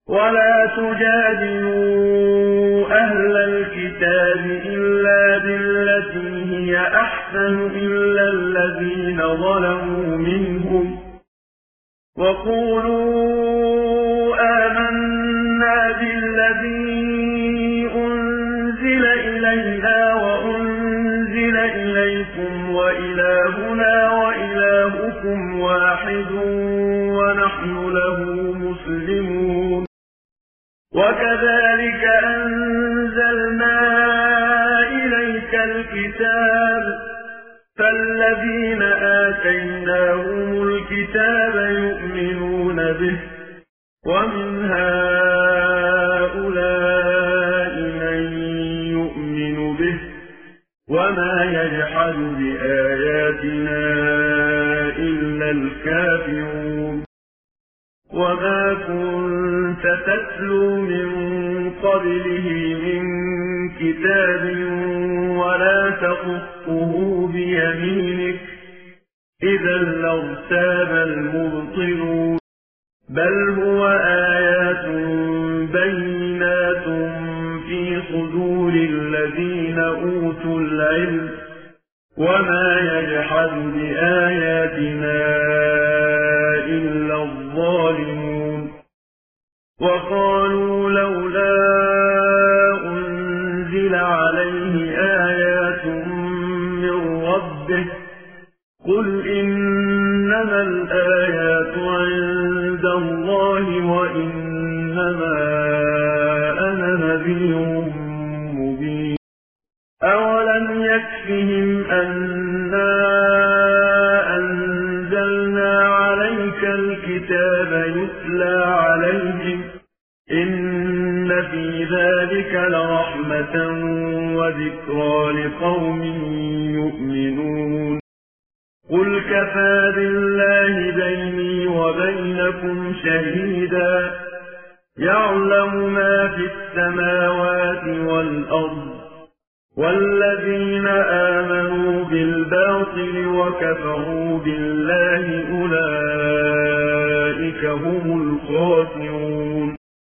ولا تجادلوا أهل الكتاب إلا بالتي هي أحسن إلا الذين ظلموا منهم وقولوا آمنا بالذي أنزل إلينا وأنزل إليكم وإلهنا وإلهكم واحد ونحن له مسلمون وكذلك أنزلنا إليك الكتاب فالذين آتيناهم الكتاب يؤمنون به ومن هؤلاء من يؤمن به وما يجحد بآياتنا إلا الكافرون وما كنت تتلو من قبله من كتاب ولا تخطه بيمينك إذا لارتاب المبطلون بل هو آيات بينات في صدور الذين أوتوا العلم وما يجحد بآياتنا إلا الظالمون وقالوا لولا أنزل عليه آيات من ربه قل إنما الآيات عند الله وإنما أنا نذير مبين أولم يكفهم أنا أنزلنا عليك الكتاب يتلى عليهم إن في ذلك لرحمة وذكرى لقوم يؤمنون قل كفى بالله بيني وبينكم شهيدا يعلم ما في السماوات والأرض والذين آمنوا بالباطل وكفروا بالله أولئك هم الخاسرون